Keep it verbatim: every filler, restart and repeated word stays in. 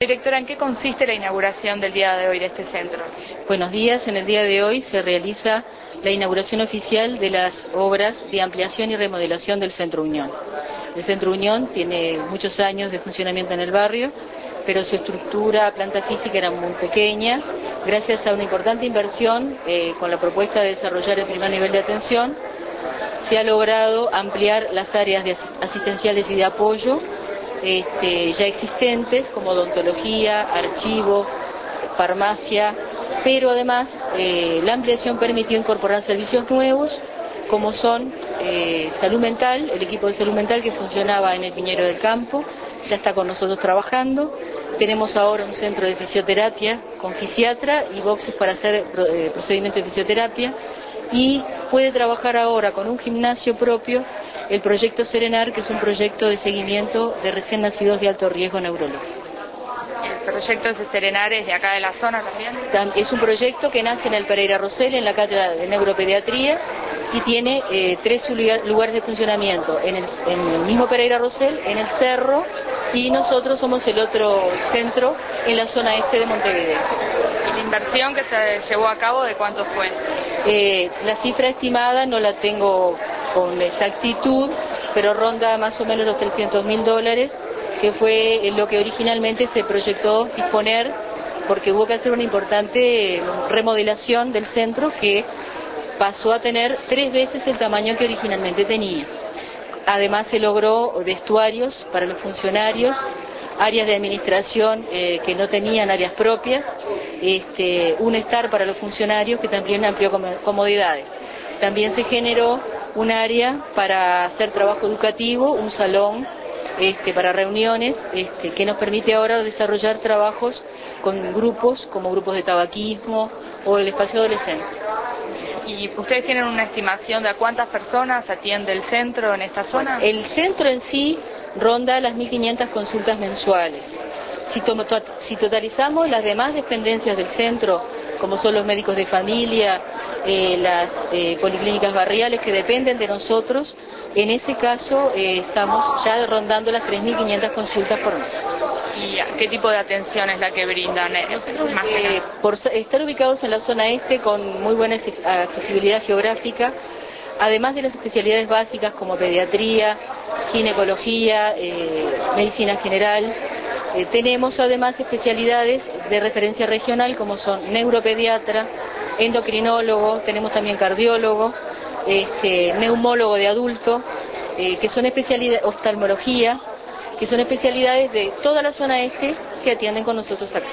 Directora, ¿en qué consiste la inauguración del día de hoy de este centro? Buenos días, en el día de hoy se realiza la inauguración oficial de las obras de ampliación y remodelación del Centro Unión. El Centro Unión tiene muchos años de funcionamiento en el barrio, pero su estructura, planta física era muy pequeña. Gracias a una importante inversión, eh, con la propuesta de desarrollar el primer nivel de atención, se ha logrado ampliar las áreas de asistenciales y de apoyo Este, ya existentes, como odontología, archivo, farmacia, pero además eh, la ampliación permitió incorporar servicios nuevos, como son eh, salud mental. El equipo de salud mental que funcionaba en el Piñero del Campo ya está con nosotros trabajando. Tenemos ahora un centro de fisioterapia con fisiatra y boxes para hacer eh, procedimientos de fisioterapia, y puede trabajar ahora con un gimnasio propio el proyecto Serenar, que es un proyecto de seguimiento de recién nacidos de alto riesgo neurológico. ¿El proyecto de Serenar es de acá de la zona también? Es un proyecto que nace en el Pereira Rosell, en la cátedra de neuropediatría, y tiene eh, tres lugares de funcionamiento, en el, en el mismo Pereira Rosell, en el Cerro, y nosotros somos el otro centro en la zona este de Montevideo. ¿Y la inversión que se llevó a cabo, de cuánto fue? Eh, la cifra estimada no la tengo con exactitud, pero ronda más o menos los trescientos mil dólares, que fue lo que originalmente se proyectó disponer, porque hubo que hacer una importante remodelación del centro, que pasó a tener tres veces el tamaño que originalmente tenía. Además se logró vestuarios para los funcionarios, áreas de administración eh, que no tenían áreas propias, este, un estar para los funcionarios que también amplió comodidades. También se generó un área para hacer trabajo educativo, un salón este, para reuniones, este, que nos permite ahora desarrollar trabajos con grupos, como grupos de tabaquismo o el espacio adolescente. ¿Y ustedes tienen una estimación de a cuántas personas atiende el centro en esta zona? El centro en sí ronda las mil quinientas consultas mensuales. Si, to si totalizamos las demás dependencias del centro, como son los médicos de familia, eh, las eh, policlínicas barriales que dependen de nosotros, en ese caso eh, estamos ya rondando las tres mil quinientas consultas por mes. ¿Y qué tipo de atención es la que brindan? Nosotros, eh, por estar ubicados en la zona este, con muy buena accesibilidad geográfica, además de las especialidades básicas como pediatría, ginecología, eh, medicina general, eh, tenemos además especialidades de referencia regional, como son neuropediatra, endocrinólogo, tenemos también cardiólogo, este, neumólogo de adulto, eh, que son especialidades, oftalmología, que son especialidades de toda la zona este, se atienden con nosotros acá.